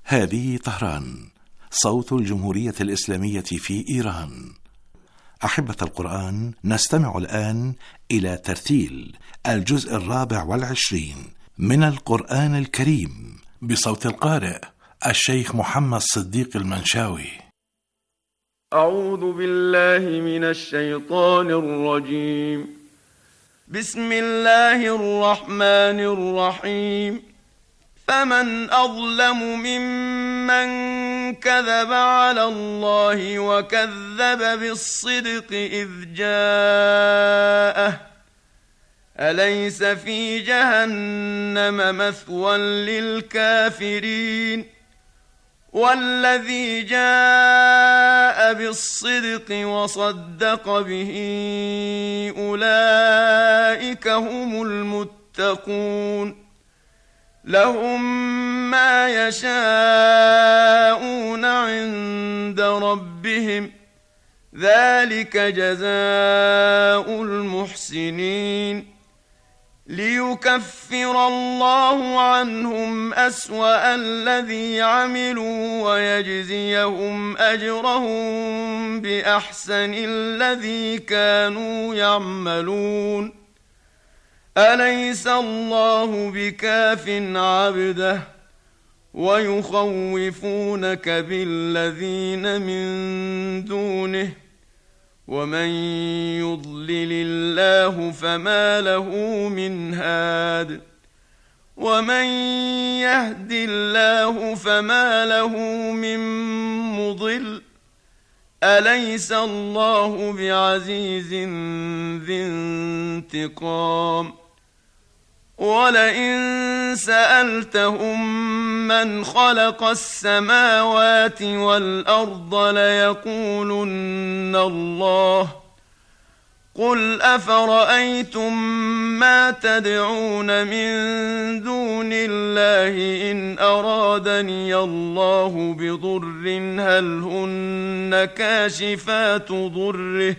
هذه طهران، صوت الجمهورية الإسلامية في إيران. أحبة القرآن، نستمع الآن إلى ترتيل الجزء 24 من القرآن الكريم بصوت القارئ الشيخ محمد صديق المنشاوي. أعوذ بالله من الشيطان الرجيم. بسم الله الرحمن الرحيم. فمن أظلم ممن كذب على الله وكذب بالصدق إذ جاءه، أليس في جهنم مثوى للكافرين؟ والذي جاء بالصدق وصدق به أولئك هم المتقون. لهم ما يشاءون عند ربهم، ذلك جزاء المحسنين. ليكفر الله عنهم أسوأ الذي عملوا ويجزيهم أجرهم بأحسن الذي كانوا يعملون. أليس الله بكاف عبده ويخوفونك بالذين من دونه؟ ومن يضلل الله فما له من هاد، ومن يهد الله فما له من مضل. أليس الله بعزيز ذي انتقام؟ ولئن سألتهم من خلق السماوات والأرض ليقولن الله. قل أفرأيتم ما تدعون من دون الله إن أرادني الله بضر هل هن كاشفات ضره؟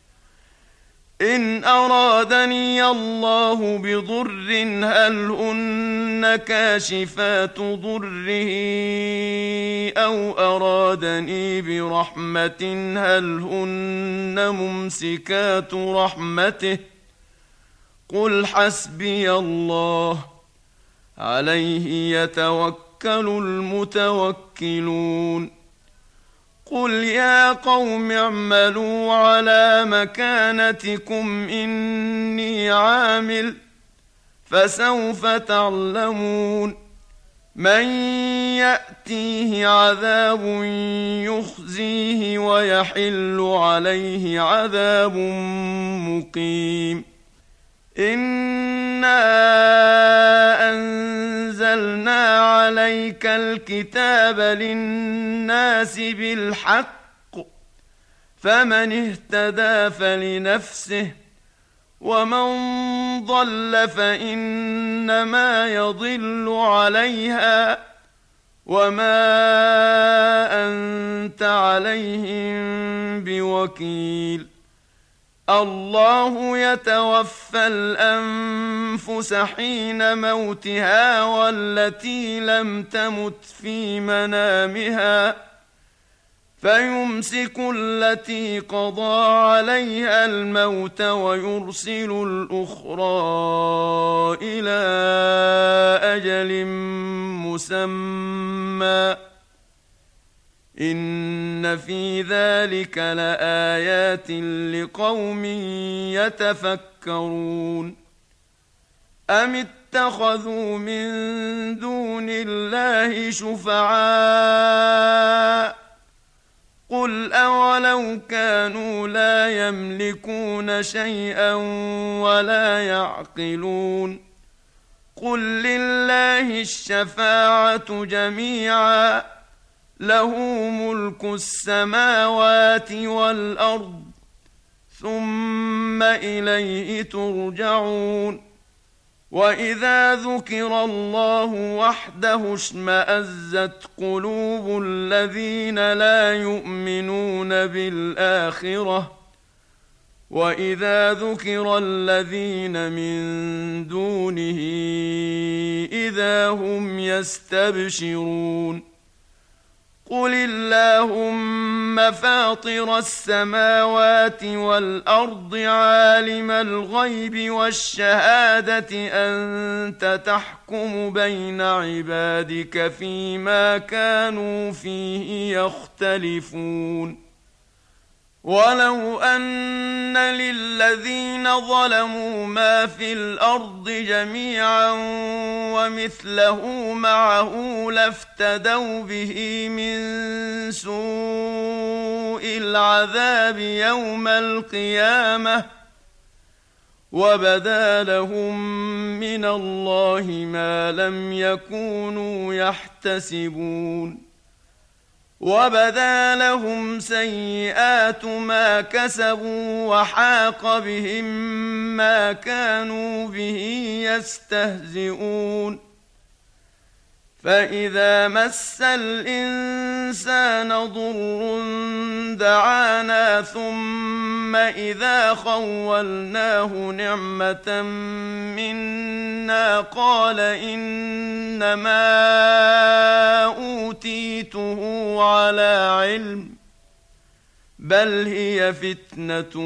إن أرادني الله بضر هل هن كاشفات ضره أو أرادني برحمة هل هن ممسكات رحمته؟ قل حسبي الله، عليه يتوكل المتوكلون. قل يا قوم اعملوا على مكانتكم إني عامل، فسوف تعلمون من يأتيه عذاب يخزيه ويحل عليه عذاب مقيم. إنا أنزلنا عليك الكتاب للناس بالحق، فمن اهتدى فلنفسه، ومن ضل فإنما يضل عليها، وما أنت عليهم بوكيل. الله يتوفى الأنفس حين موتها والتي لم تمت في منامها، فيمسك التي قضى عليها الموت ويرسل الأخرى إلى أجل مسمى. إن في ذلك لآيات لقوم يتفكرون. أم اتخذوا من دون الله شفعاء؟ قل أولو كانوا لا يملكون شيئا ولا يعقلون؟ قل لله الشفاعة جميعا، له ملك السماوات والأرض، ثم إليه ترجعون. وإذا ذكر الله وحده اشمأزت قلوب الذين لا يؤمنون بالآخرة، وإذا ذكر الذين من دونه إذا هم يستبشرون. قل اللهم فاطر السماوات والأرض عالم الغيب والشهادة أنت تحكم بين عبادك فيما كانوا فيه يختلفون ولو أن للذين ظلموا ما في الأرض جميعا ومثله معه لافتدوا به من سوء العذاب يوم القيامة وبدا لهم من الله ما لم يكونوا يحتسبون وبدا لهم سيئات ما كسبوا وحاق بهم ما كانوا به يستهزئون فإذا مس الإنسان ضر دعانا ثم إذا خولناه نعمة منا قال إنما أوتيته على علم بل هي فتنة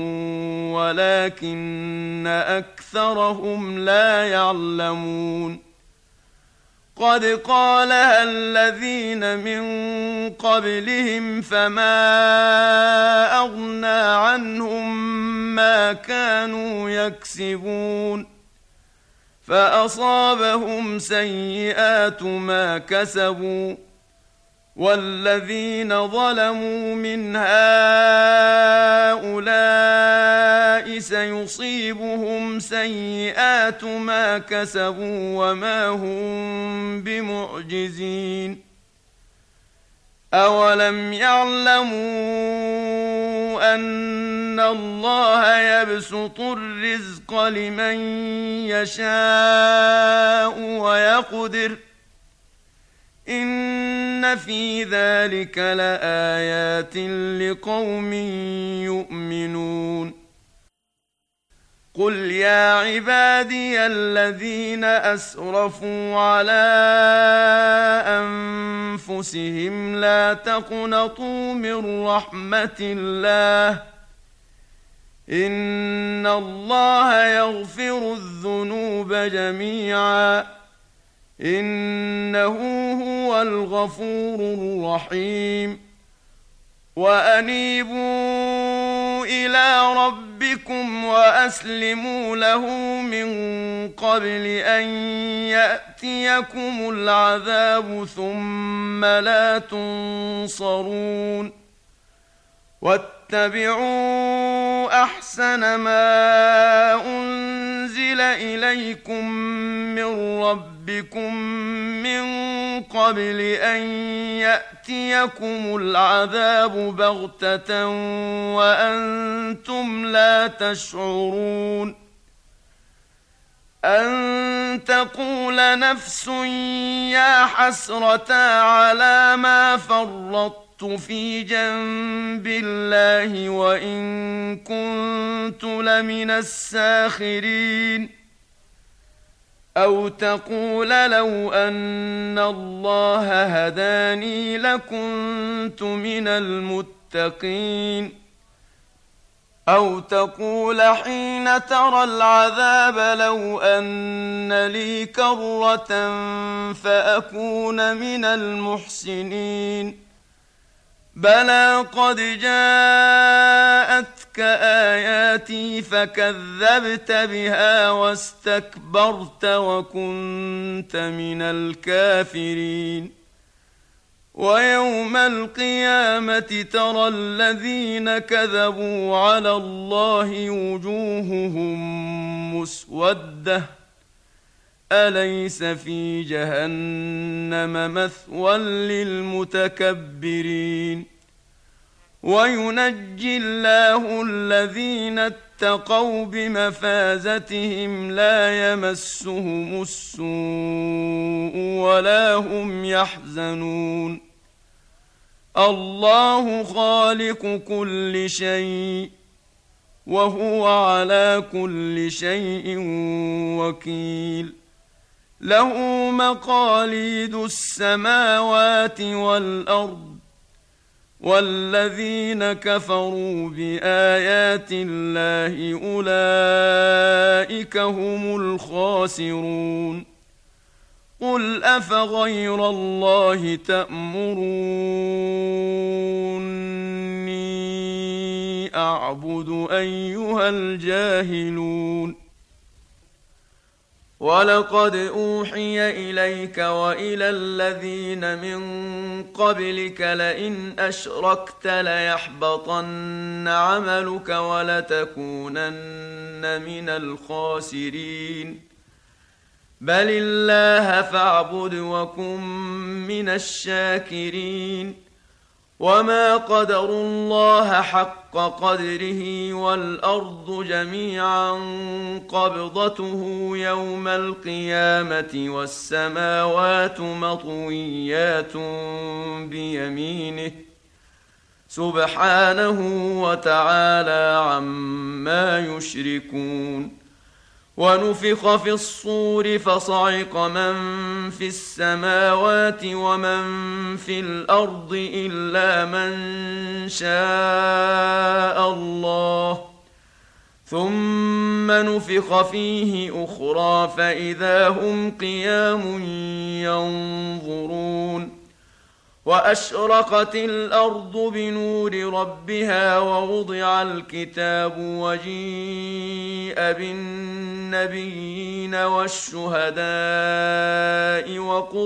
ولكن أكثرهم لا يعلمون قد قالها الذين من قبلهم فما أغنى عنهم ما كانوا يكسبون فأصابهم سيئات ما كسبوا والذين ظلموا من هؤلاء سيصيبهم سيئات ما كسبوا وما هم بمعجزين أولم يعلموا أن الله يبسط الرزق لمن يشاء ويقدر إن في ذلك لآيات لقوم يؤمنون قل يا عبادي الذين أسرفوا على أنفسهم لا تقنطوا من رحمة الله إن الله يغفر الذنوب جميعا إنه هو الغفور الرحيم وأنيبوا إلى ربكم وأسلموا له من قبل أن يأتيكم العذاب ثم لا تنصرون واتبعوا أحسن ما أنزل إليكم من ربكم من قبل أن يأتيكم العذاب بغتة وأنتم لا تشعرون أن تقول نفس يا حسرة على ما فرطت في جنب الله وإن كنت لمن الساخرين أو تقول لو أن الله هداني لكنت من المتقين أو تقول حين ترى العذاب لو أن لي كرة فأكون من المحسنين بلى قد جاءتك آياتي فكذبت بها واستكبرت وكنت من الكافرين ويوم القيامة ترى الذين كذبوا على الله وجوههم مسودة أليس في جهنم مثوى للمتكبرين وينجي الله الذين اتقوا بمفازتهم لا يمسهم السوء ولا هم يحزنون الله خالق كل شيء وهو على كل شيء وكيل له مقاليد السماوات والأرض والذين كفروا بآيات الله أولئك هم الخاسرون. قل أفغير الله تأمروني أعبد أيها الجاهلون. ولقد أوحي إليك وإلى الذين من قبلك لئن أشركت ليحبطن عملك ولتكونن من الخاسرين. بل الله فاعبد وكن من الشاكرين. وما قدروا الله حق قدره والأرض جميعا قبضته يوم القيامة والسماوات مطويات بيمينه سبحانه وتعالى عما يشركون. ونفخ في الصور فصعق من في السماوات ومن في الأرض إلا من شاء الله ثم نفخ فيه أخرى فإذا هم قيام ينظرون. وأشرقت الأرض بنور ربها ووضع الكتاب وجيء بالنبيين والشهداء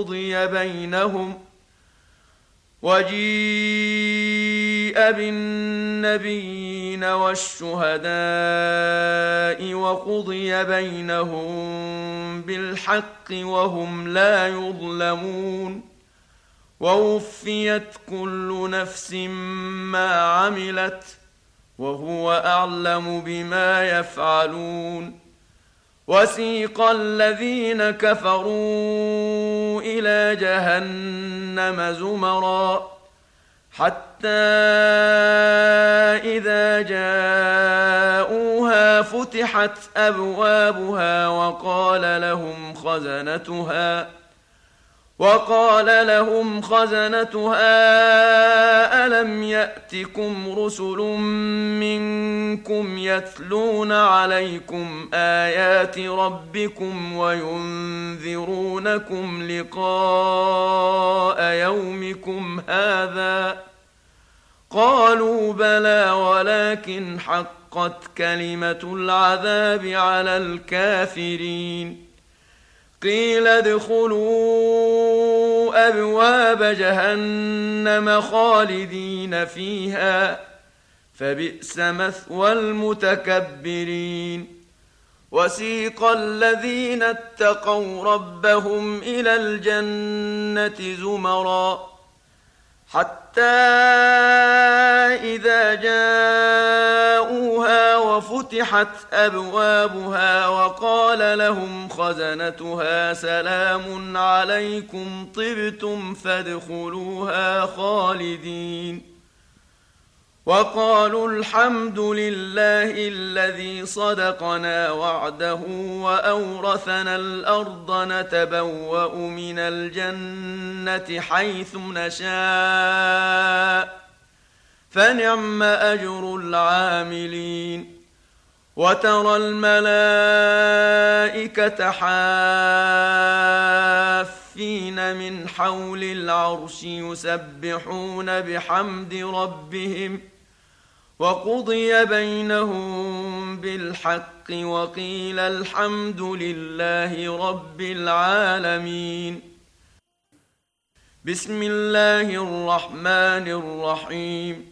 وقضي بينهم بالحق وهم لا يظلمون. ووفيت كل نفس ما عملت وهو أعلم بما يفعلون. وسيق الذين كفروا إلى جهنم زمرا حتى إذا جاءوها فتحت أبوابها وقال لهم خزنتها ألم يأتكم رسل منكم يتلون عليكم آيات ربكم وينذرونكم لقاء يومكم هذا؟ قالوا بلى ولكن حقت كلمة العذاب على الكافرين. قيل ادخلوا أبواب جهنم خالدين فيها فبئس مثوى المتكبرين. وسيق الذين اتقوا ربهم إلى الجنة زمرا حتى إذا جاءوها وفتحت أبوابها وقال لهم خزنتها سلام عليكم طبتم فادخلوها خالدين. وقالوا الحمد لله الذي صدقنا وعده وأورثنا الأرض نتبوأ من الجنة حيث نشاء فنعم أجر العاملين. وترى الملائكة حافين من حول العرش يسبحون بحمد ربهم وقضي بينهم بالحق وقيل الحمد لله رب العالمين. بسم الله الرحمن الرحيم.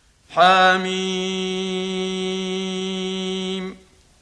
حميم.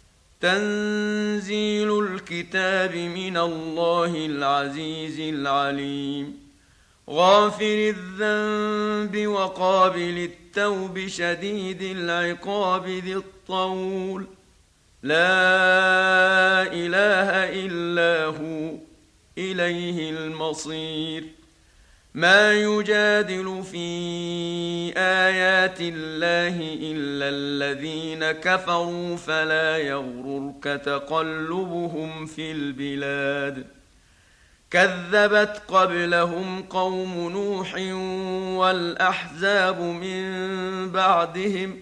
تنزيل الكتاب من الله العزيز العليم. غافر الذنب وقابل التوب شديد العقاب ذي الطول لا إله إلا هو إليه المصير. ما يجادل في آيات الله إلا الذين كفروا فلا يغررك تقلبهم في البلاد. كذبت قبلهم قوم نوح والأحزاب من بعدهم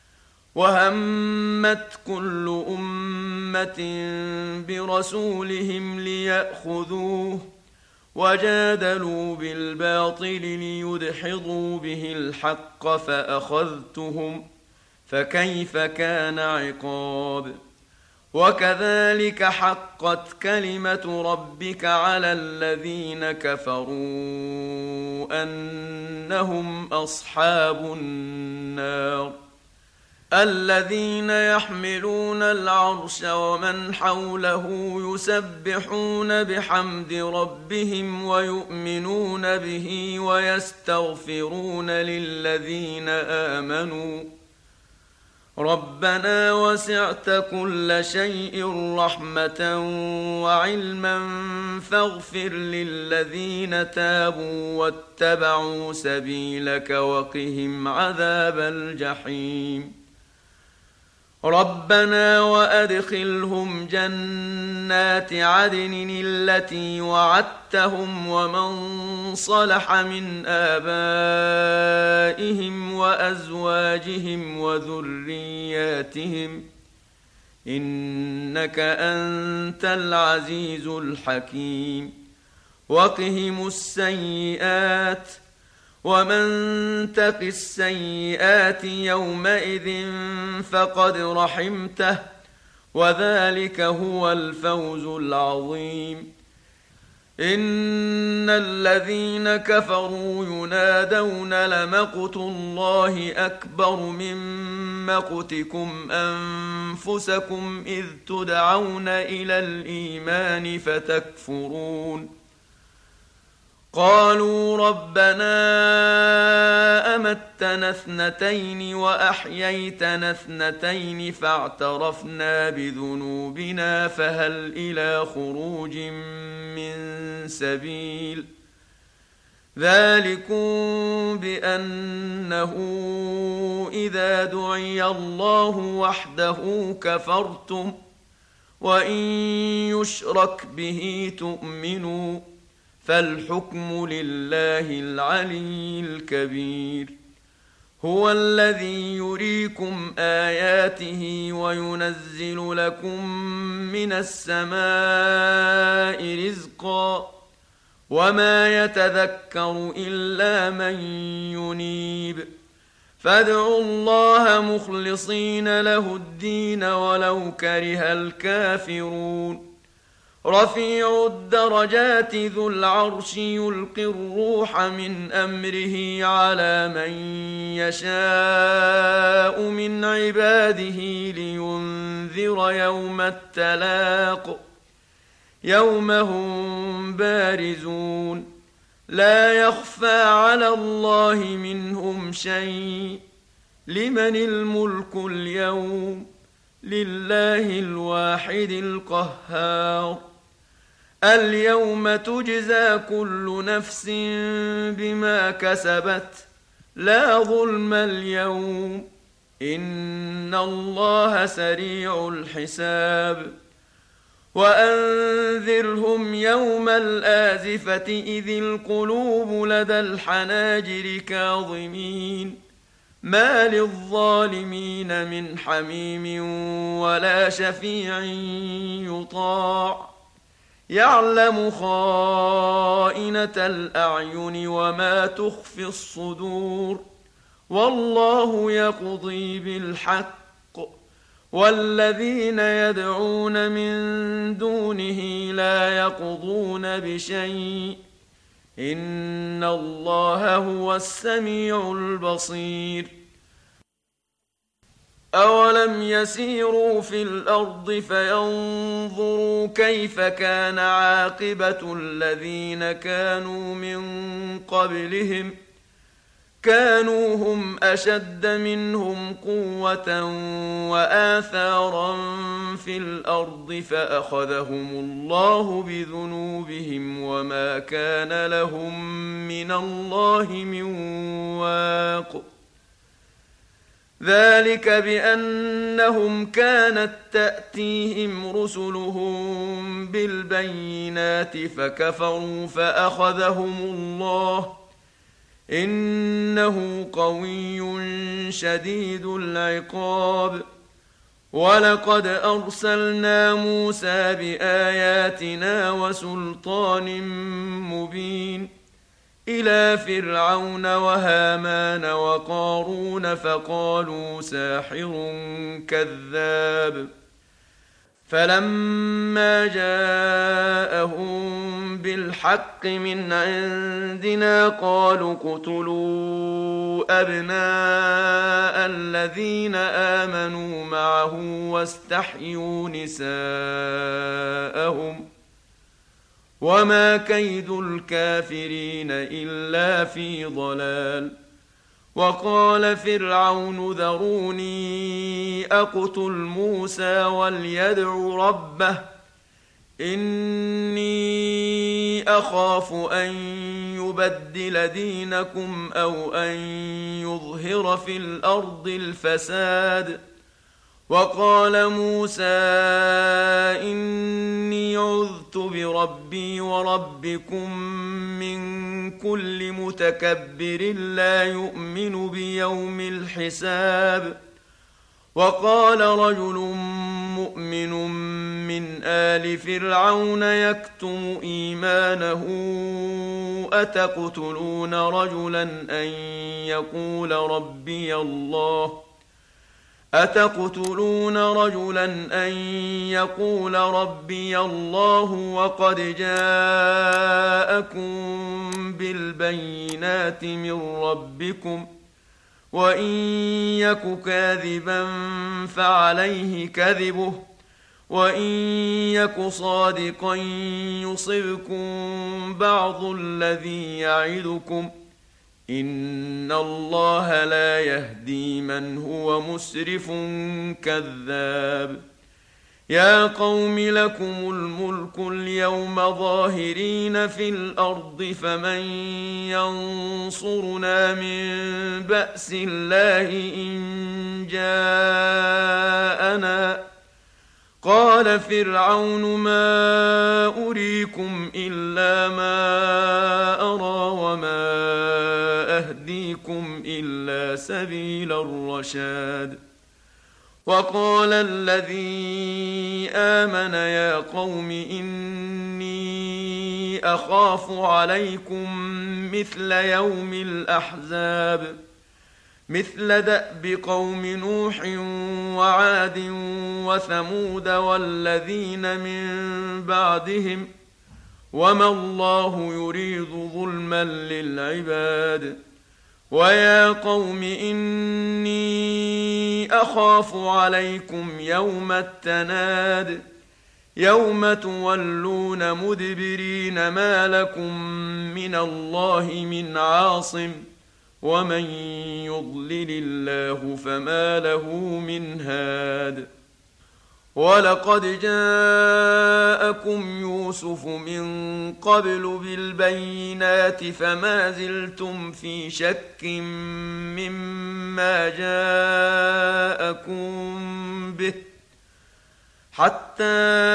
وهمت كل أمة برسولهم ليأخذوه وجادلوا بالباطل ليدحضوا به الحق فأخذتهم فكيف كان عقاب وكذلك حقت كلمة ربك على الذين كفروا أنهم أصحاب النار الذين يحملون العرش ومن حوله يسبحون بحمد ربهم ويؤمنون به ويستغفرون للذين آمنوا ربنا وسعت كل شيء رحمة وعلما فاغفر للذين تابوا واتبعوا سبيلك وقهم عذاب الجحيم ربنا وأدخلهم جنات عدن التي وعدتهم ومن صلح من آبائهم وأزواجهم وذرياتهم إنك أنت العزيز الحكيم وقهم السيئات ومن تق السيئات يومئذ فقد رحمته وذلك هو الفوز العظيم إن الذين كفروا ينادون لمقت الله أكبر من مقتكم أنفسكم إذ تدعون إلى الإيمان فتكفرون قالوا ربنا أمتنا اثنتين وأحييتنا اثنتين فاعترفنا بذنوبنا فهل إلى خروج من سبيل ذلكم بأنه إذا دعي الله وحده كفرتم وإن يشرك به تؤمنوا فالحكم لله العلي الكبير هو الذي يريكم آياته وينزل لكم من السماء رزقا وما يتذكر إلا من ينيب فادعوا الله مخلصين له الدين ولو كره الكافرون رفيع الدرجات ذو العرش يلقي الروح من أمره على من يشاء من عباده لينذر يوم التلاق يوم هم بارزون لا يخفى على الله منهم شيء لمن الملك اليوم لله الواحد القهار اليوم تجزى كل نفس بما كسبت لا ظلم اليوم إن الله سريع الحساب وأنذرهم يوم الآزفة إذ القلوب لدى الحناجر كاظمين ما للظالمين من حميم ولا شفيع يطاع يعلم خائنة الأعين وما تخفي الصدور والله يقضي بالحق والذين يدعون من دونه لا يقضون بشيء إن الله هو السميع البصير أولم يسيروا في الأرض فينظروا كيف كان عاقبة الذين كانوا من قبلهم كانوا هم أشد منهم قوة وآثارا في الأرض فأخذهم الله بذنوبهم وما كان لهم من الله من واق ذلك بأنهم كانت تأتيهم رسلهم بالبينات فكفروا فأخذهم الله إنه قوي شديد العقاب ولقد أرسلنا موسى بآياتنا وسلطان مبين إلى فرعون وهامان وقارون فقالوا ساحر كذاب فلما جاءهم بالحق من عندنا قالوا اقتلوا أبناء الذين آمنوا معه واستحيوا نساءهم وما كيد الكافرين إلا في ضلال وقال فرعون ذروني أقتل موسى وليدع ربه إني أخاف أن يبدل دينكم أو أن يظهر في الأرض الفساد وقال موسى إني عذت بربي وربكم من كل متكبر لا يؤمن بيوم الحساب وقال رجل مؤمن من آل فرعون يكتم إيمانه أتقتلون رجلا أن يقول ربي الله وقد جاءكم بالبينات من ربكم وإن يك كاذبا فعليه كذبه وإن يك صادقا يصبكم بعض الذي يعدكم إن الله لا يهدي من هو مسرف كذاب يا قوم لكم الملك اليوم ظاهرين في الأرض فمن ينصرنا من بأس الله إن جاءنا قال فرعون ما أريكم إلا ما أرى وما أهديكم إلا سبيل الرشاد وقال الذي آمن يا قوم إني أخاف عليكم مثل يوم الأحزاب مثل دأب قوم نوح وعاد وثمود والذين من بعدهم وما الله يريد ظلما للعباد ويا قوم إني أخاف عليكم يوم التناد يوم تولون مدبرين ما لكم من الله من عاصم ومن يضلل الله فما له من هاد ولقد جاءكم يوسف من قبل بالبينات فما زلتم في شك مما جاءكم به حتى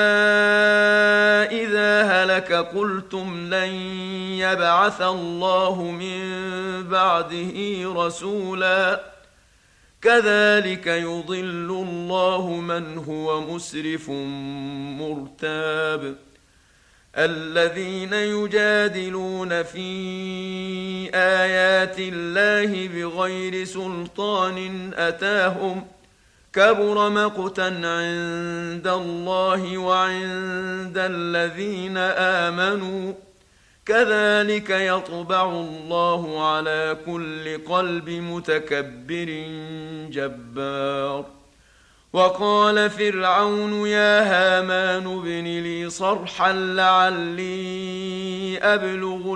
إذا هلك قلتم لن يبعث الله من بعده رسولا كذلك يضل الله من هو مسرف مرتاب الذين يجادلون في آيات الله بغير سلطان أتاهم كبر مقتا عند الله وعند الذين آمنوا كذلك يطبع الله على كل قلب متكبر جبار وقال فرعون يا هامان ابن لي صرحا لعلي أبلغ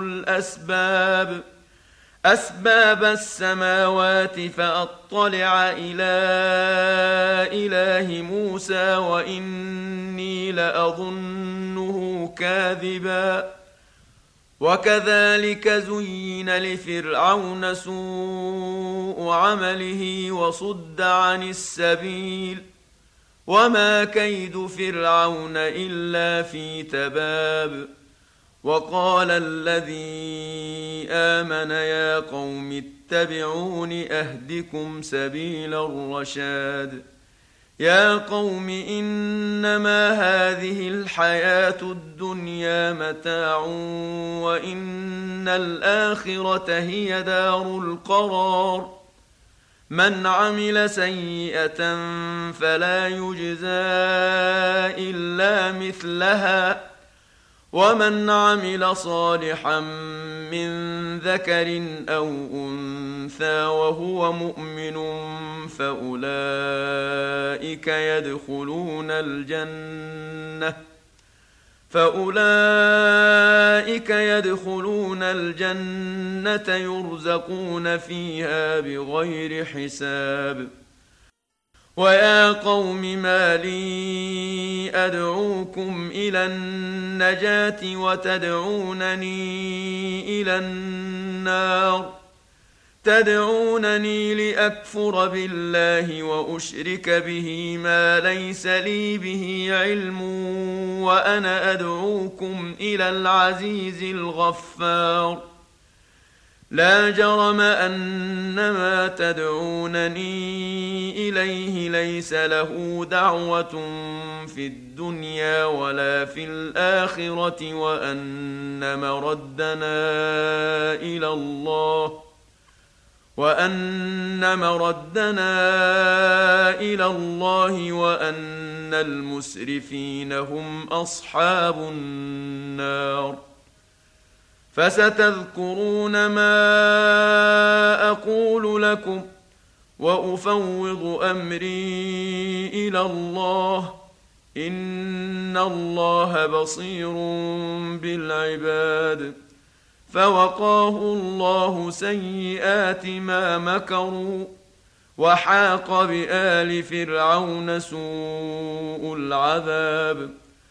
أسباب السماوات فأطلع إلى إله موسى وإني لأظنه كاذبا وكذلك زين لفرعون سوء عمله وصد عن السبيل وما كيد فرعون إلا في تباب وقال الذي آمن يا قوم اتبعون أهدكم سبيل الرشاد يا قوم إنما هذه الحياة الدنيا متاع وإن الآخرة هي دار القرار من عمل سيئة فلا يجزى إلا مثلها ومن عمل صالحا من ذكر أو أنثى وهو مؤمن فأولئك يدخلون الجنة يرزقون فيها بغير حساب ويا قوم ما لي أدعوكم إلى النجاة وتدعونني إلى النار تدعونني لأكفر بالله وأشرك به ما ليس لي به علم وأنا أدعوكم إلى العزيز الغفار لا جرم أن ما تدعونني إليه ليس له دعوة في الدنيا ولا في الآخرة وأن مردنا إلى الله وأن المسرفين هم أصحاب النار فستذكرون ما أقول لكم وأفوض أمري إلى الله إن الله بصير بالعباد فوقاه الله سيئات ما مكروا وحاق بآل فرعون سوء العذاب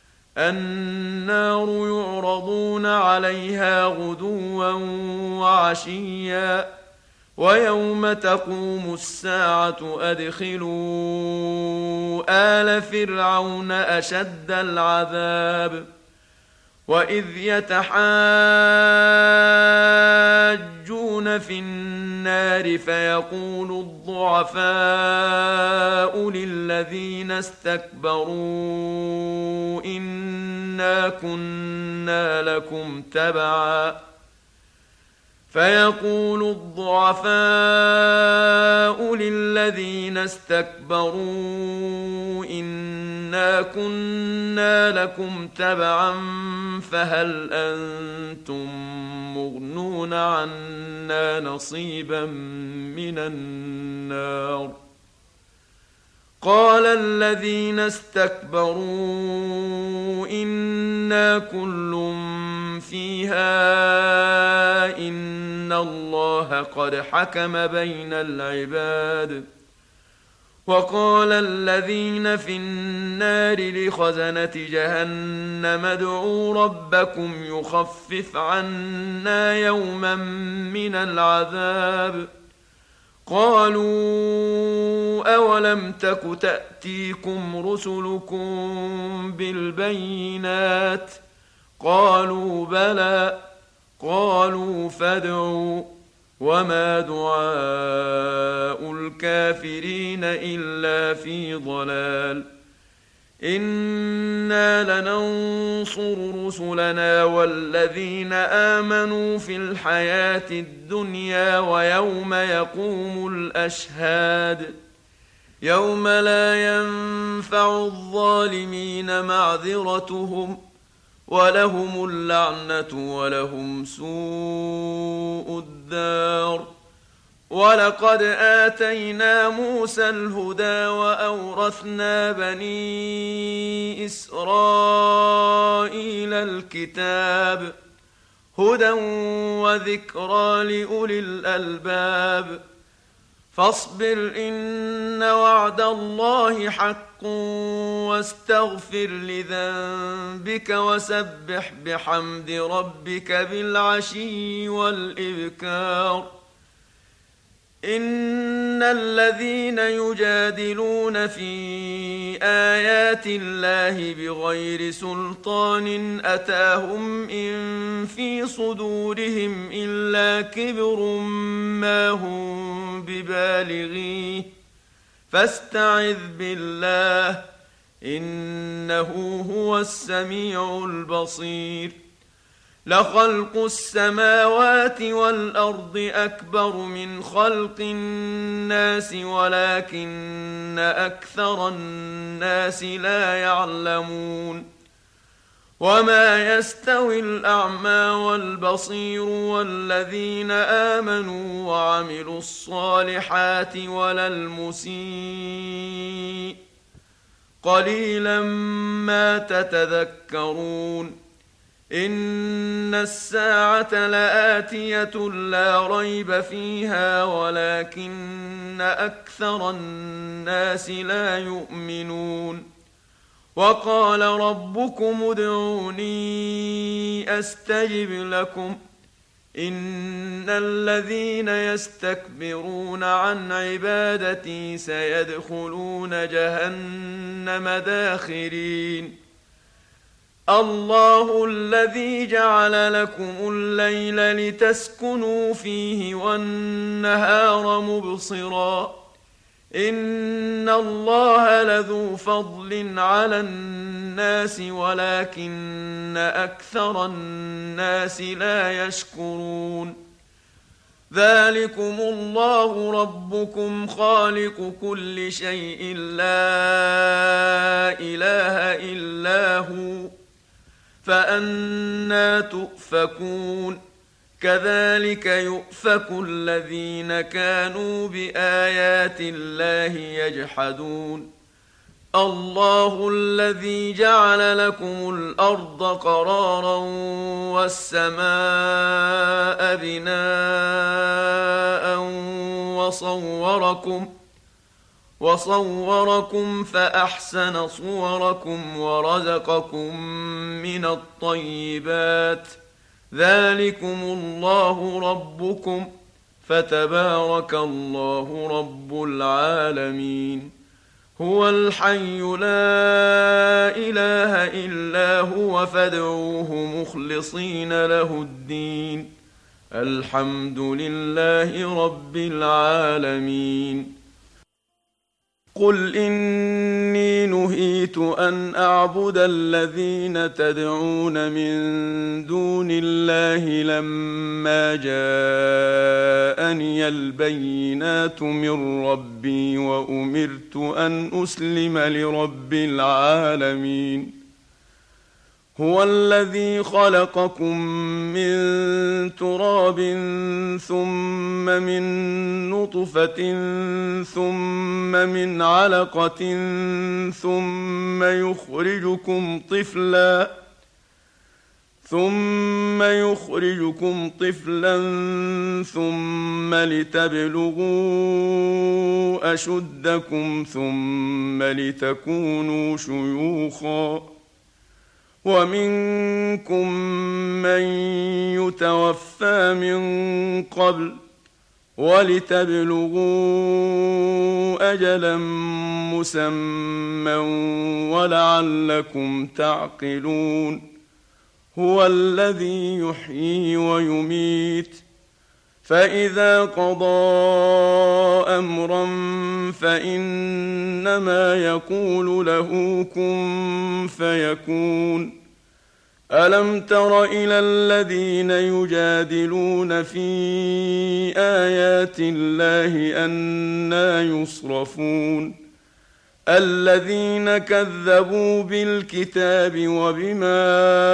النار يعرضون عليها غدوا وعشيا ويوم تقوم الساعة أدخلوا آل فرعون أشد العذاب وإذ يتحاجون في النار فيقول الضعفاء للذين استكبروا إنا كنا لكم تبعا فهل أنتم مغنون عنا نصيبا من النار قال الذين استكبروا إنا كل فيها إن الله قد حكم بين العباد وقال الذين في النار لخزنة جهنم ادعوا ربكم يخفف عنا يوما من العذاب قالوا أولم تك تأتيكم رسلكم بالبينات قالوا بلى قالوا فادعوا وما دعاء الكافرين إلا في ضلال إنا لننصر رسلنا والذين آمنوا في الحياة الدنيا ويوم يقوم الأشهاد يوم لا ينفع الظالمين معذرتهم ولهم اللعنة ولهم سوء الدار ولقد آتينا موسى الهدى وأورثنا بني إسرائيل الكتاب هدى وذكرى لأولي الألباب فاصبر إن وعد الله حق واستغفر لذنبك وسبح بحمد ربك بالعشي والإبكار. إن الذين يجادلون في آيات الله بغير سلطان أتاهم إن في صدورهم إلا كبر ما هم ببالغيه فاستعذ بالله إنه هو السميع البصير. لخلق السماوات والأرض أكبر من خلق الناس ولكن أكثر الناس لا يعلمون. وما يستوي الأعمى والبصير والذين آمنوا وعملوا الصالحات ولا المسيء قليلا ما تتذكرون. إن الساعة لآتية لا ريب فيها ولكن أكثر الناس لا يؤمنون. وقال ربكم ادعوني أستجب لكم إن الذين يستكبرون عن عبادتي سيدخلون جهنم داخرين. الله الذي جعل لكم الليل لتسكنوا فيه والنهار مبصرا إن الله لذو فضل على الناس ولكن أكثر الناس لا يشكرون. ذلكم الله ربكم خالق كل شيء لا إله إلا هو فأنى تؤفكون. كذلك يؤفك الذين كانوا بآيات الله يجحدون. الله الذي جعل لكم الأرض قرارا والسماء بناء وصوركم فأحسن صوركم ورزقكم من الطيبات. ذلكم الله ربكم فتبارك الله رب العالمين. هو الحي لا إله إلا هو فادعوه مخلصين له الدين. الحمد لله رب العالمين. قل إني نهيت أن أعبد الذين تدعون من دون الله لما جاءني البينات من ربي وأمرت أن أسلم لرب العالمين. هو الذي خلقكم من تراب ثم من نطفة ثم من علقة ثم يخرجكم طفلا ثم لتبلغوا أشدكم ثم لتكونوا شيوخا ومنكم من يتوفى من قبل ولتبلغوا أجلا مسمى ولعلكم تعقلون. هو الذي يحيي ويميت فإذا قضى أمرا فإنما يقول له كن فيكون. ألم تر إلى الذين يجادلون في آيات الله أنى يصرفون الذين كذبوا بالكتاب وبما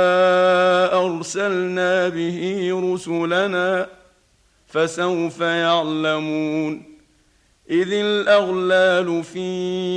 أرسلنا به رسلنا فسوف يعلمون. إذ الأغلال في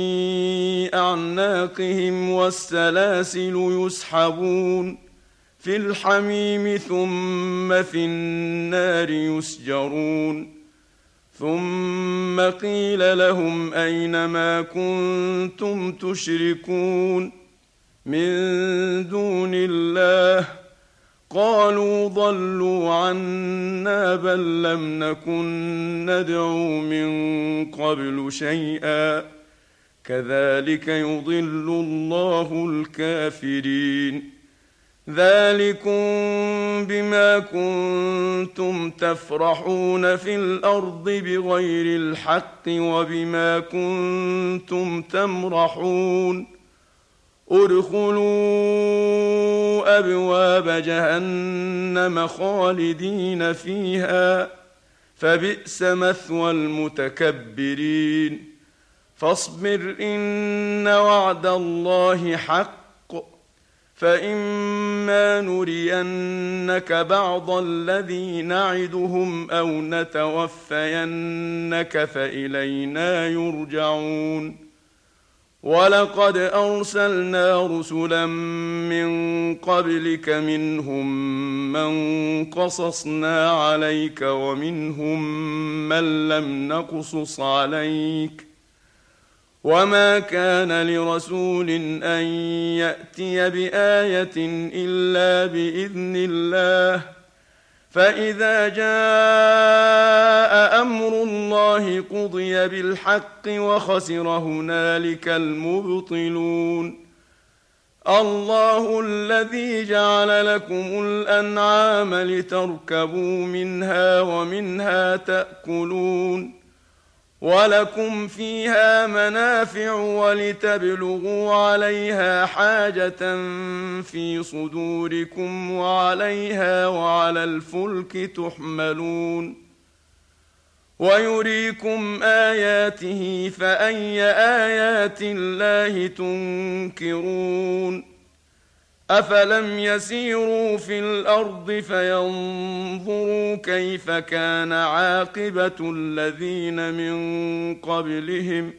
أعناقهم والسلاسل يسحبون في الحميم ثم في النار يسجرون. ثم قيل لهم أين ما كنتم تشركون من دون الله قالوا ضلوا عنا بل لم نكن ندعو من قبل شيئا كذلك يضل الله الكافرين ذلكم بما كنتم تفرحون في الأرض بغير الحق وبما كنتم تمرحون ادخلوا أبواب جهنم خالدين فيها فبئس مثوى المتكبرين فاصبر إن وعد الله حق فإما نرينك بعض الذي نعدهم أو نتوفينك فإلينا يرجعون ولقد أرسلنا رسلا من قبلك منهم من قصصنا عليك ومنهم من لم نقصص عليك وما كان لرسول أن يأتي بآية إلا بإذن الله فإذا جاء أمر الله قضي بالحق وخسر هنالك المبطلون الله الذي جعل لكم الأنعام لتركبوا منها ومنها تأكلون ولكم فيها منافع ولتبلغوا عليها حاجة في صدوركم وعليها وعلى الفلك تحملون ويريكم آياته فأي آيات الله تنكرون أفلم يسيروا في الأرض فينظروا كيف كان عاقبة الذين من قبلهم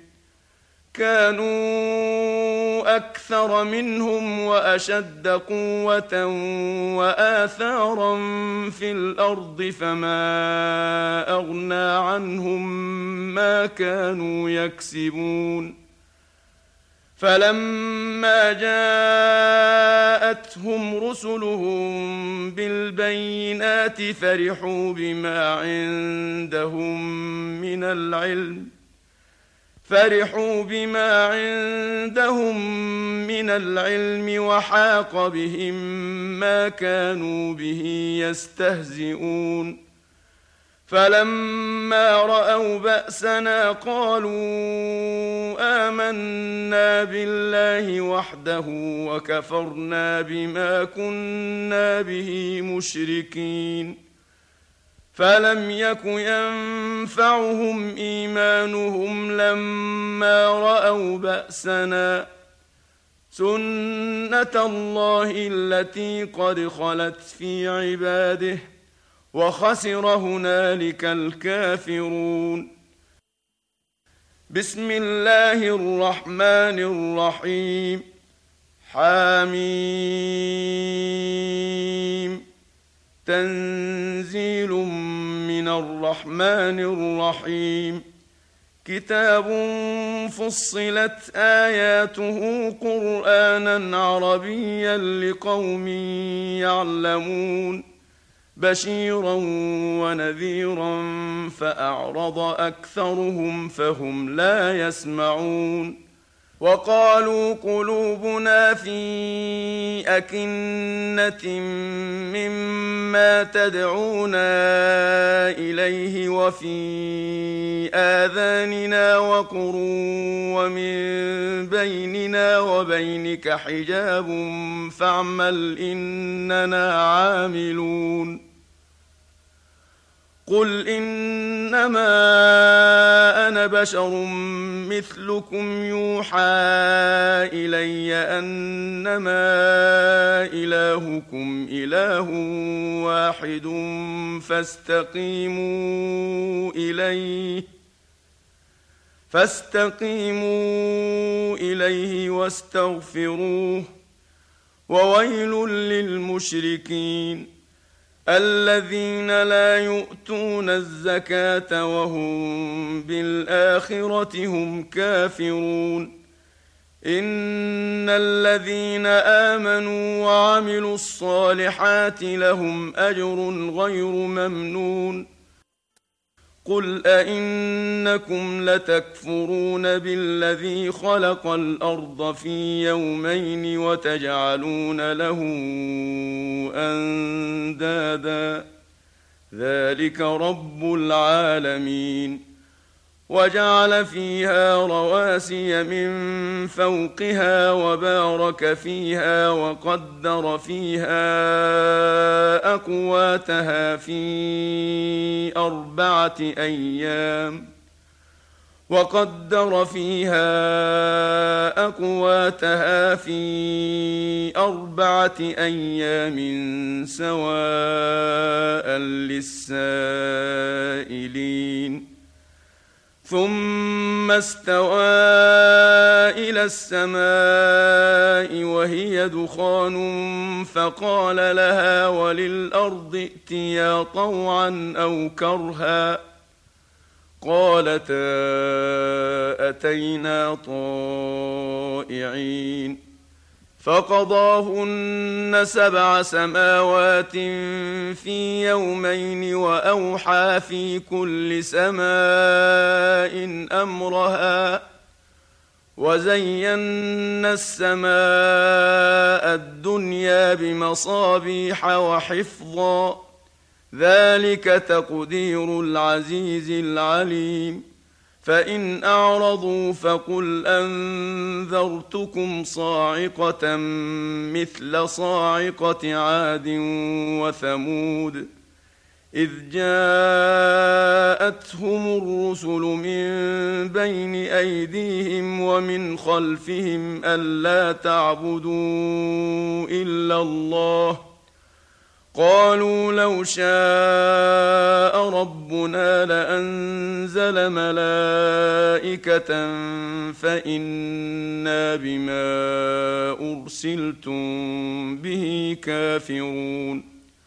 كانوا أكثر منهم وأشد قوة وآثارا في الأرض فما أغنى عنهم ما كانوا يكسبون فلما جاءتهم رسلهم بالبينات فرحوا بما عندهم من العلم وحاق بهم ما كانوا به يستهزئون فلما رأوا بأسنا قالوا آمنا بالله وحده وكفرنا بما كنا به مشركين فلم يك ينفعهم إيمانهم لما رأوا بأسنا سنة الله التي قد خلت في عباده وخسر هنالك الكافرون بسم الله الرحمن الرحيم حميم تنزيل من الرحمن الرحيم كتاب فصلت آياته قرآنا عربيا لقوم يعلمون بشيرا ونذيرا فأعرض أكثرهم فهم لا يسمعون وقالوا قلوبنا في أكنة مما تدعونا إليه وفي آذاننا وقر ومن بيننا وبينك حجاب فاعمل إننا عاملون قل إنما أنا بشر مثلكم يوحى إلي أنما إلهكم إله واحد فاستقيموا إليه واستغفروه وويل للمشركين الذين لا يؤتون الزكاة وهم بالآخرة هم كافرون إن الذين آمنوا وعملوا الصالحات لهم أجر غير ممنون قل أئنكم لتكفرون بالذي خلق الأرض في يومين وتجعلون له أندادا ذلك رب العالمين وجعل فيها رواسي من فوقها وبارك فيها وقدر فيها أقواتها في 4 أيام سواء للسائلين ثم استوى إلى السماء وهي دخان فقال لها وللأرض ائتيا طوعا أو كرها قالتا أتينا طائعين فقضاهن 7 سماوات في يومين وأوحى في كل سماء أمرها وزينا السماء الدنيا بمصابيح وحفظا ذلك تقدير العزيز العليم فإن أعرضوا فقل أنذرتكم صاعقة مثل صاعقة عاد وثمود إذ جاءتهم الرسل من بين أيديهم ومن خلفهم ألا تعبدوا إلا الله قالوا لو شاء ربنا لأنزل ملائكة فإنا بما أرسلتم به كافرون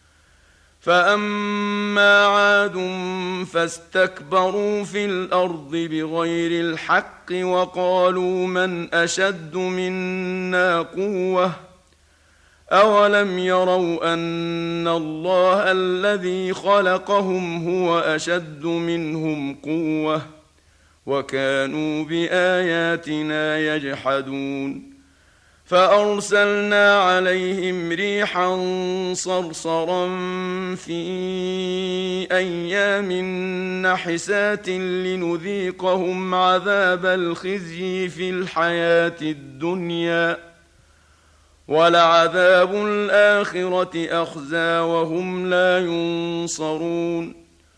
فأما عاد فاستكبروا في الأرض بغير الحق وقالوا من أشد منا قوة أولم يروا أن الله الذي خلقهم هو أشد منهم قوة وكانوا بآياتنا يجحدون فأرسلنا عليهم ريحا صرصرا في أيام نحسات لنذيقهم عذاب الخزي في الحياة الدنيا ولعذاب الآخرة أخزى وهم لا ينصرون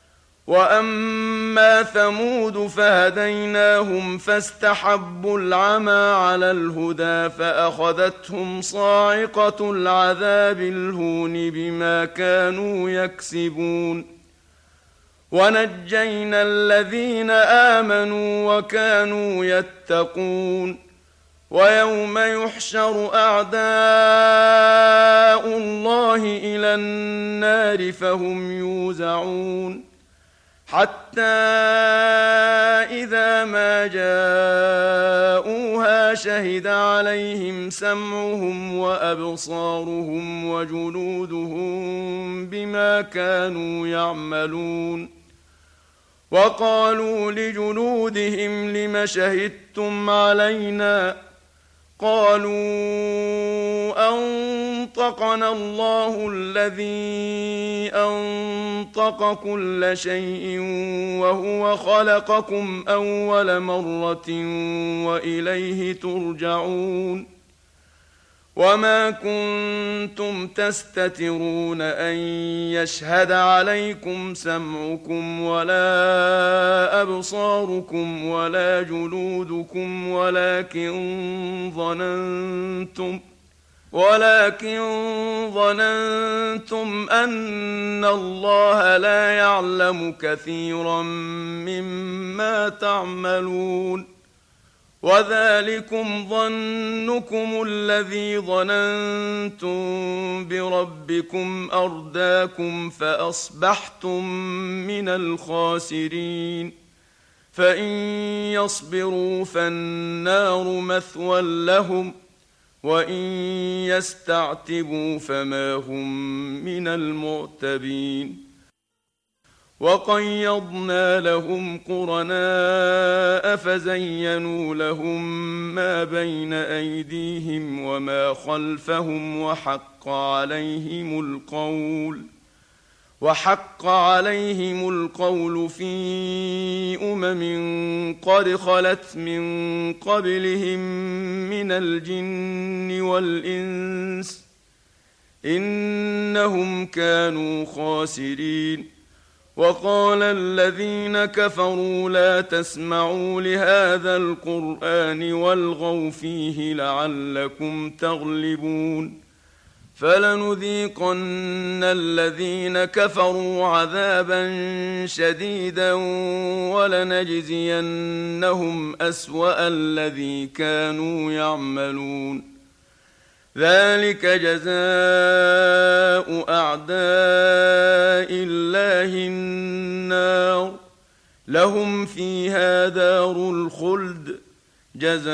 وأما ثمود فهديناهم فاستحبوا العمى على الهدى فأخذتهم صاعقة العذاب الهون بما كانوا يكسبون ونجينا الذين آمنوا وكانوا يتقون ويوم يحشر أعداء الله إلى النار فهم يوزعون حتى إذا ما جاءوها شهد عليهم سمعهم وأبصارهم وجلودهم بما كانوا يعملون وقالوا لجلودهم لم شهدتم علينا قالوا أنطقنا الله الذي أنطق كل شيء وهو خلقكم أول مرة وإليه ترجعون وما كنتم تستترون أن يشهد عليكم سمعكم ولا أبصاركم ولا جلودكم ولكن ظننتم أن الله لا يعلم كثيرا مما تعملون وذلكم ظنكم الذي ظننتم بربكم أرداكم فأصبحتم من الخاسرين. فإن يصبروا فالنار مثوى لهم، وإن يستعتبوا فما هم من المعتبين. وقيضنا لهم قرناء فزينوا لهم ما بين أيديهم وما خلفهم وحق عليهم القول في قد خلت من قبلهم من الجن والإنس إنهم كانوا خاسرين. وقال الذين كفروا لا تسمعوا لهذا القرآن والغوا فيه لعلكم تغلبون. فلنذيقن الذين كفروا عذابا شديدا ولنجزينهم أسوأ الذي كانوا يعملون. ذلك جزاء أعداء الله النار، لهم فيها دار الخلد جزاء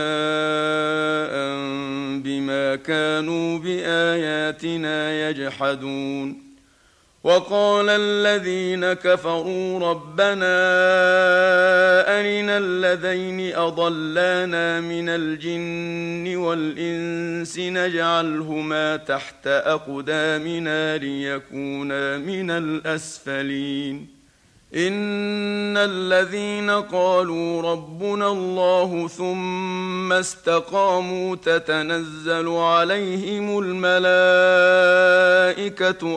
بما كانوا بآياتنا يجحدون. وقال الذين كفروا ربنا أرنا الذين أضلانا من الجن والإنس نجعلهما تحت أقدامنا ليكونا من الأسفلين. إن الذين قالوا ربنا الله ثم استقاموا تتنزل عليهم الملائكة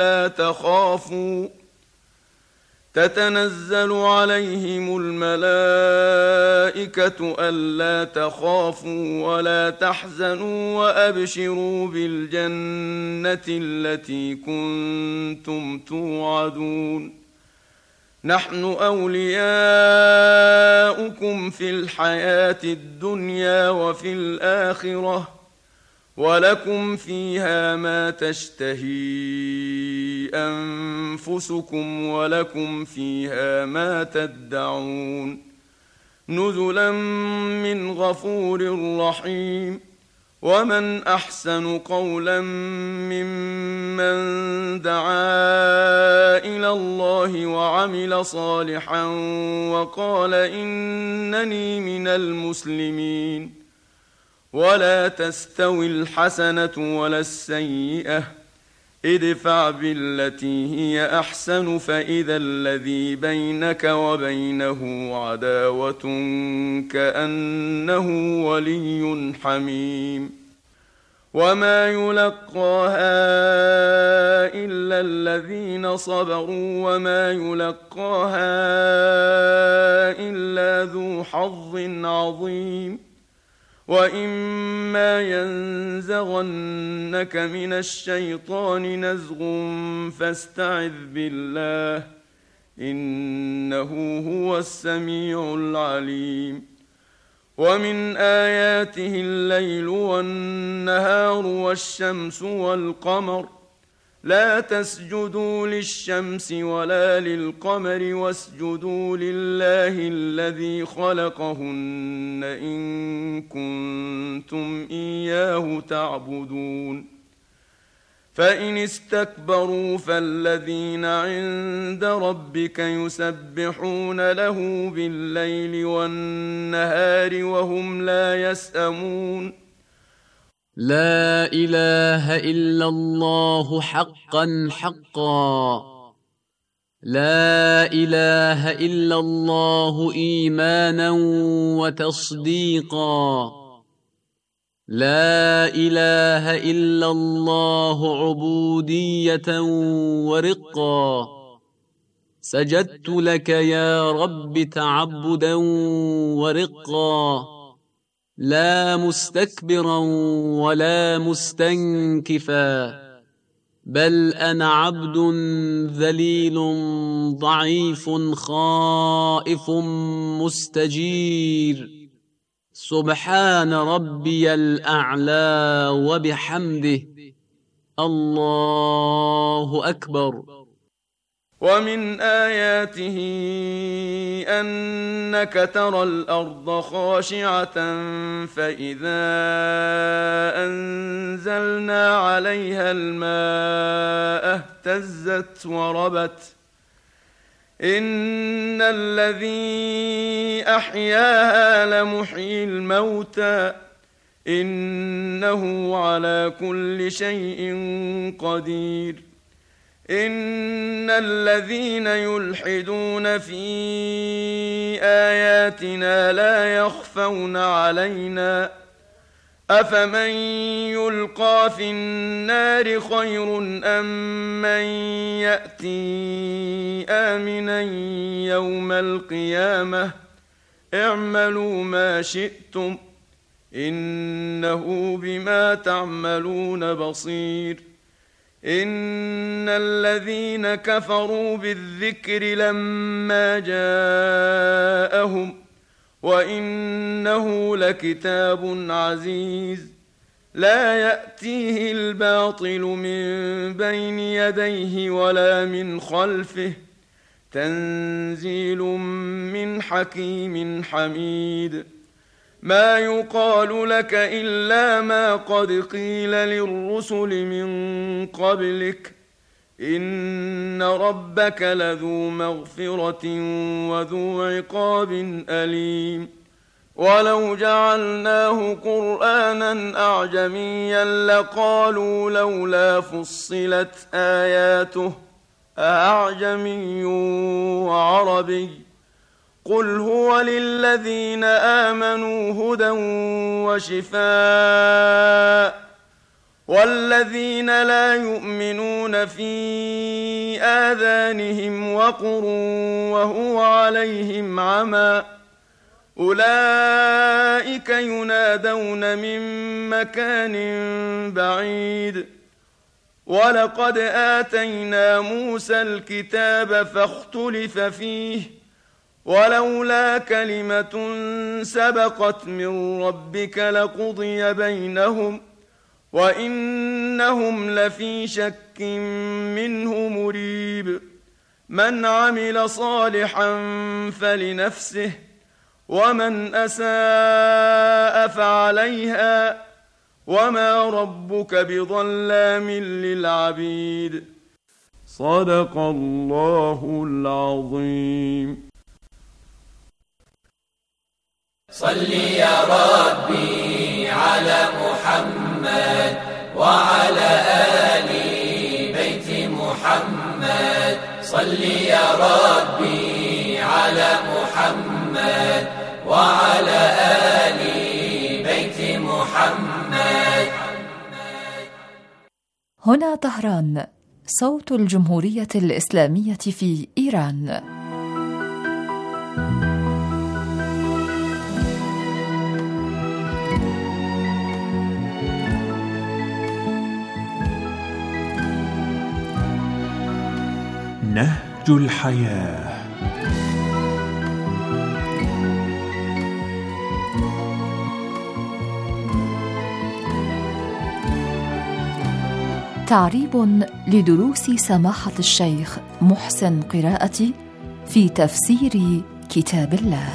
ألا تخافوا ولا تحزنوا وأبشروا بالجنة التي كنتم توعدون. نحن أولياؤكم في الحياة الدنيا وفي الآخرة ولكم فيها ما تشتهي أنفسكم ولكم فيها ما تدعون. نزلا من غفور رحيم. ومن أحسن قولا ممن دعا إلى الله وعمل صالحا وقال إنني من المسلمين. ولا تستوي الحسنة ولا السيئة، ادفع بالتي هي أحسن فإذا الذي بينك وبينه عداوة كأنه ولي حميم. وما يلقاها إلا الذين صبروا وما يلقاها إلا ذو حظ عظيم. وإما ينزغنك من الشيطان نزغ فاستعذ بالله إنه هو السميع العليم. ومن آياته الليل والنهار والشمس والقمر لا تسجدوا للشمس ولا للقمر واسجدوا لله الذي خلقهن إن كنتم إياه تعبدون. فإن استكبروا فالذين عند ربك يسبحون له بالليل والنهار وهم لا يسأمون. لا إله إلا الله حقا حقا، لا إله إلا الله إيمانا وتصديقا، لا إله إلا الله عبودية ورقا. سجدت لك يا رب تعبدا ورقا، لا مستكبرا ولا مستنكفا، بل أنا عبد ذليل ضعيف خائف مستجير. سبحان ربي الأعلى وبحمده الله أكبر. ومن آياته أنك ترى الأرض خاشعة فإذا أنزلنا عليها الماء اهتزت وربت إن الذي أحياها لمحيي الموتى إنه على كل شيء قدير. إن الذين يلحدون في آياتنا لا يخفون علينا أفمن يلقى في النار خير أم من يأتي آمنا يوم القيامة اعملوا ما شئتم إنه بما تعملون بصير. إن الذين كفروا بالذكر لما جاءهم وإنه لكتاب عزيز لا يأتيه الباطل من بين يديه ولا من خلفه تنزيل من حكيم حميد. ما يقال لك إلا ما قد قيل للرسل من قبلك إن ربك لذو مغفرة وذو عقاب أليم. ولو جعلناه قرآنا أعجميا لقالوا لولا فصلت آياته أعجمي وعربي قل هو للذين آمنوا هدى وشفاء والذين لا يؤمنون في آذانهم وقر وهو عليهم عمى أولئك ينادون من مكان بعيد. ولقد آتينا موسى الكتاب فاختلف فيه ولولا كلمة سبقت من ربك لقضي بينهم وإنهم لفي شك منه مريب. من عمل صالحا فلنفسه ومن أساء فعليها وما ربك بظلام للعبيد. صدق الله العظيم. صل يا ربي على محمد وعلى آل بيت محمد. صل يا ربي على محمد وعلى آل بيت محمد. هنا طهران، صوت الجمهورية الإسلامية في إيران. نهج الحياة. تعريب لدروس سماحة الشيخ محسن قراءة في تفسير كتاب الله.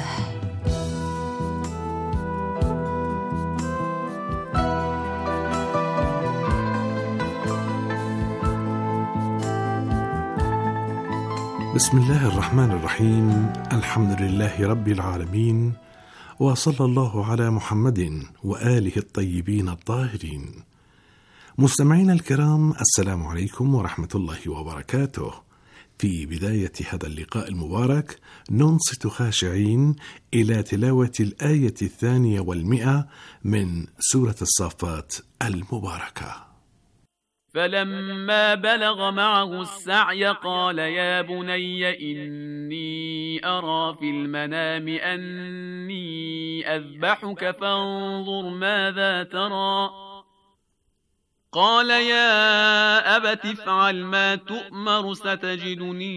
بسم الله الرحمن الرحيم. الحمد لله رب العالمين، وصلى الله على محمد وآله الطيبين الطاهرين. مستمعينا الكرام، السلام عليكم ورحمة الله وبركاته. في بداية هذا اللقاء المبارك ننصت خاشعين إلى تلاوة الآية 200 من سورة الصافات المباركة. فلما بلغ معه السعي قال يا بني إني أرى في المنام أني أذبحك فانظر ماذا ترى. قال يا أبت افعل ما تؤمر ستجدني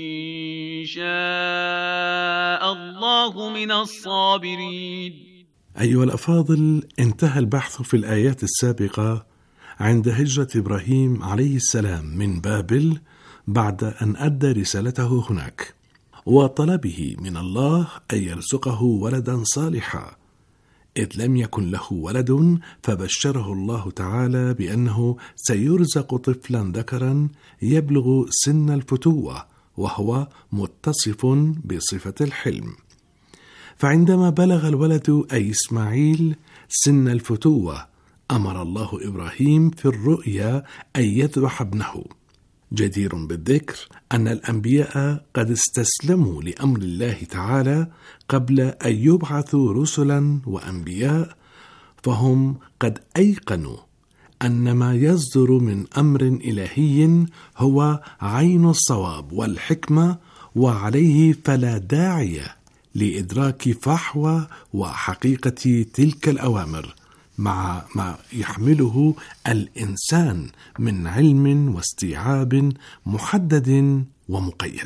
إن شاء الله من الصابرين. أيها الأفاضل، انتهى البحث في الآيات السابقة عند هجرة إبراهيم عليه السلام من بابل بعد أن أدى رسالته هناك، وطلبه من الله أن يرزقه ولدا صالحا، إذ لم يكن له ولد، فبشره الله تعالى بأنه سيرزق طفلا ذكرا يبلغ سن الفتوة، وهو متصف بصفة الحلم. فعندما بلغ الولد أي إسماعيل سن الفتوة، أمر الله إبراهيم في الرؤيا أن يذبح ابنه. جدير بالذكر أن الأنبياء قد استسلموا لأمر الله تعالى قبل أن يبعثوا رسلا وأنبياء، فهم قد أيقنوا أن ما يصدر من أمر إلهي هو عين الصواب والحكمة، وعليه فلا داعي لإدراك فحوى وحقيقة تلك الأوامر مع ما يحمله الإنسان من علم واستيعاب محدد ومقيد.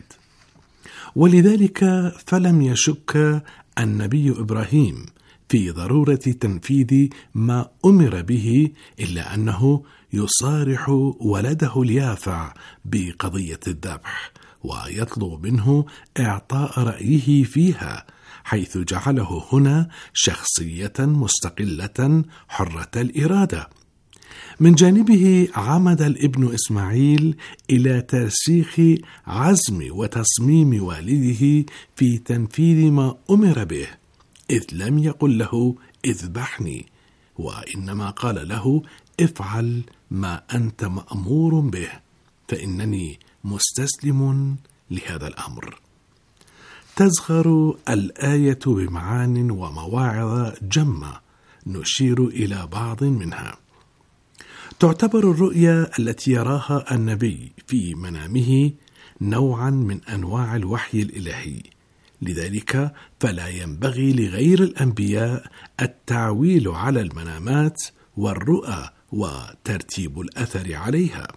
ولذلك فلم يشك النبي إبراهيم في ضرورة تنفيذ ما أمر به، إلا أنه يصارح ولده اليافع بقضية الذبح، ويطلب منه إعطاء رأيه فيها، حيث جعله هنا شخصية مستقلة حرة الإرادة. من جانبه عمد الابن إسماعيل إلى ترسيخ عزم وتصميم والده في تنفيذ ما أمر به، إذ لم يقل له اذبحني، وإنما قال له افعل ما أنت مأمور به، فإنني مستسلم لهذا الأمر. تزخر الآية بمعان ومواعظ جمة نشير إلى بعض منها. تعتبر الرؤيا التي يراها النبي في منامه نوعا من أنواع الوحي الإلهي، لذلك فلا ينبغي لغير الأنبياء التعويل على المنامات والرؤى وترتيب الأثر عليها.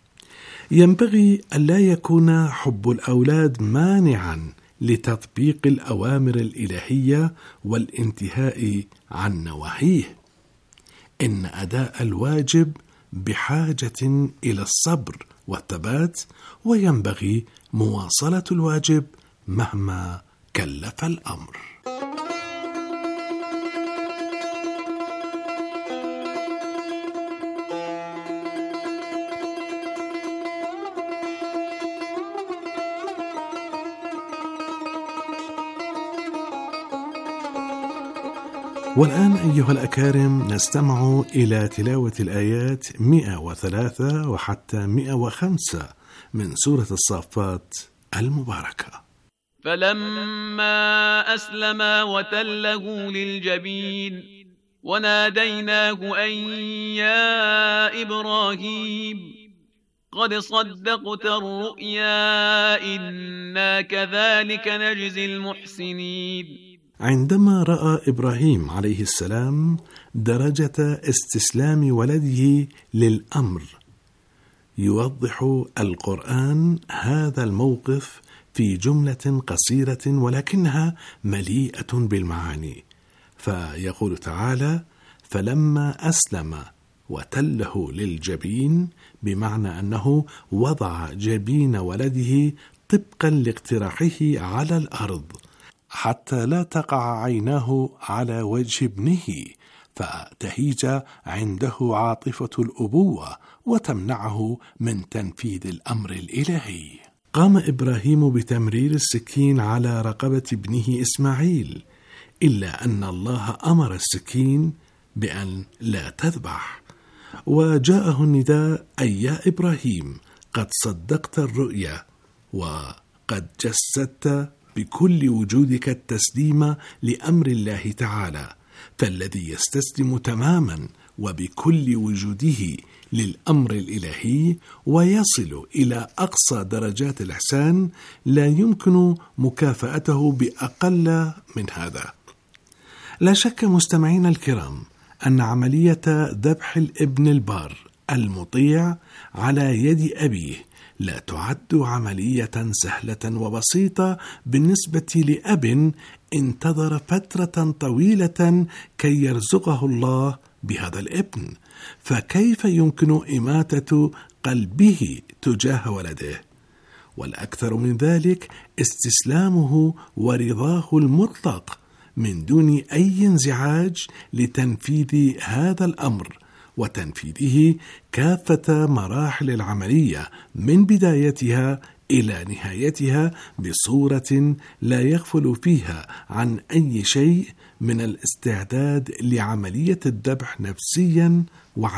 ينبغي ألا يكون حب الأولاد مانعا لتطبيق الأوامر الإلهية والانتهاء عن نواهيه. إن أداء الواجب بحاجة إلى الصبر والثبات، وينبغي مواصلة الواجب مهما كلف الأمر. والآن أيها الأكارم نستمع إلى تلاوة الآيات 103 وحتى 105 من سورة الصافات المباركة. فلما أسلما وتله للجبين وناديناه أن يا إبراهيم قد صدقت الرؤيا إنا كذلك نجزي المحسنين. عندما رأى إبراهيم عليه السلام درجة استسلام ولده للأمر، يوضح القرآن هذا الموقف في جملة قصيرة ولكنها مليئة بالمعاني، فيقول تعالى: فلما أسلم وتله للجبين، بمعنى أنه وضع جبين ولده طبقا لاقتراحه على الأرض حتى لا تقع عيناه على وجه ابنه، فتهيج عنده عاطفة الأبوة وتمنعه من تنفيذ الأمر الإلهي. قام إبراهيم بتمرير السكين على رقبة ابنه إسماعيل، إلا أن الله أمر السكين بأن لا تذبح، وجاءه النداء: أي يا إبراهيم قد صدقت الرؤيا وقد جسدت بكل وجودك التسليم لأمر الله تعالى، فالذي يستسلم تماما وبكل وجوده للأمر الإلهي ويصل إلى أقصى درجات الإحسان لا يمكن مكافأته بأقل من هذا. لا شك مستمعين الكرام أن عملية ذبح الابن البار المطيع على يد أبيه لا تعد عملية سهلة وبسيطة بالنسبة لأب انتظر فترة طويلة كي يرزقه الله بهذا الابن، فكيف يمكن إماتة قلبه تجاه ولده؟ والأكثر من ذلك استسلامه ورضاه المطلق من دون أي انزعاج لتنفيذ هذا الأمر، وتنفيذه كافة مراحل العملية من بدايتها إلى نهايتها بصورة لا يغفل فيها عن أي شيء من الاستعداد لعملية الذبح نفسيا